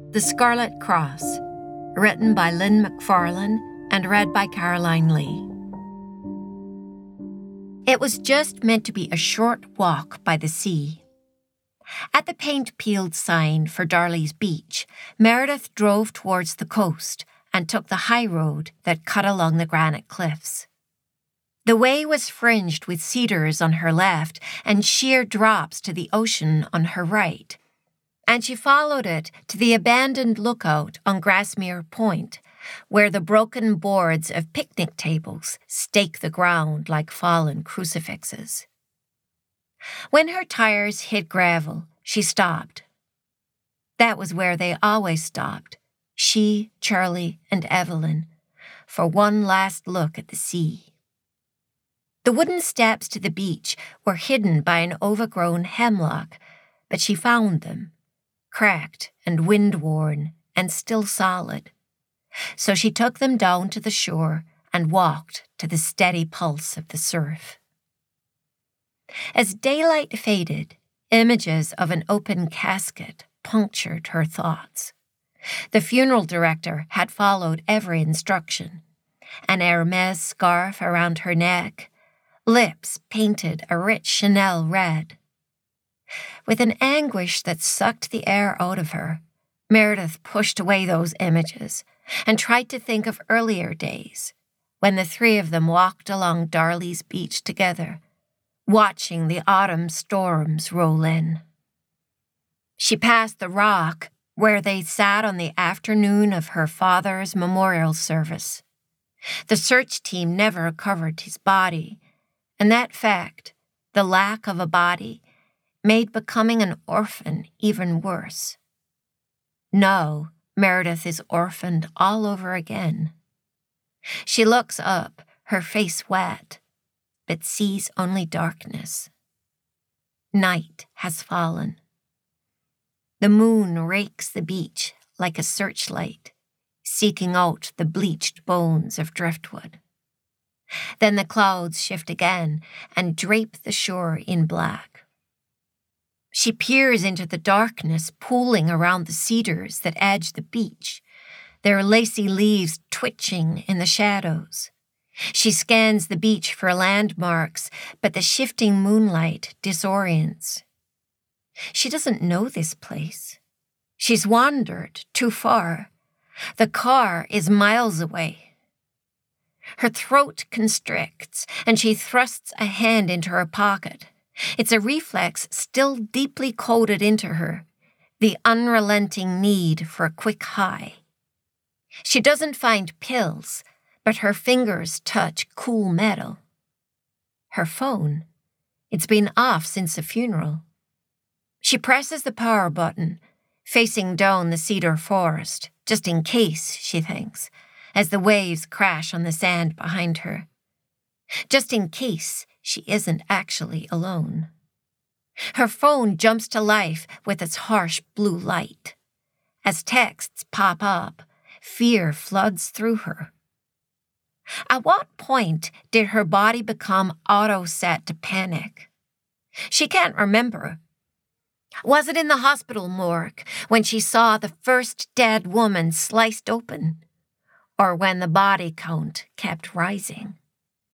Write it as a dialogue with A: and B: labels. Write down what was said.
A: The Scarlet Cross, written by Lynn McFarlane and read by Caroline Lee. It was just meant to be a short walk by the sea. At the paint-peeled sign for Darley's Beach, Meredith drove towards the coast and took the high road that cut along the granite cliffs. The way was fringed with cedars on her left and sheer drops to the ocean on her right, and she followed it to the abandoned lookout on Grasmere Point, where the broken boards of picnic tables stake the ground like fallen crucifixes. When her tires hit gravel, she stopped. That was where they always stopped, she, Charlie, and Evelyn, for one last look at the sea. The wooden steps to the beach were hidden by an overgrown hemlock, but she found them, cracked and wind-worn and still solid. So she took them down to the shore and walked to the steady pulse of the surf. As daylight faded, images of an open casket punctured her thoughts. The funeral director had followed every instruction. An Hermes scarf around her neck, lips painted a rich Chanel red. With an anguish that sucked the air out of her, Meredith pushed away those images and tried to think of earlier days, when the three of them walked along Darley's Beach together, watching the autumn storms roll in. She passed the rock where they sat on the afternoon of her father's memorial service. The search team never recovered his body, and that fact, the lack of a body, made becoming an orphan even worse. Now, Meredith is orphaned all over again. She looks up, her face wet, but sees only darkness. Night has fallen. The moon rakes the beach like a searchlight, seeking out the bleached bones of driftwood. Then the clouds shift again and drape the shore in black. She peers into the darkness pooling around the cedars that edge the beach, their lacy leaves twitching in the shadows. She scans the beach for landmarks, but the shifting moonlight disorients. She doesn't know this place. She's wandered too far. The car is miles away. Her throat constricts, and she thrusts a hand into her pocket. It's a reflex still deeply coded into her, the unrelenting need for a quick high. She doesn't find pills, but her fingers touch cool metal. Her phone, it's been off since the funeral. She presses the power button, facing down the cedar forest, just in case, she thinks, as the waves crash on the sand behind her. Just in case she isn't actually alone. Her phone jumps to life with its harsh blue light. As texts pop up, fear floods through her. At what point did her body become auto-set to panic? She can't remember. Was it in the hospital morgue when she saw the first dead woman sliced open? Or when the body count kept rising?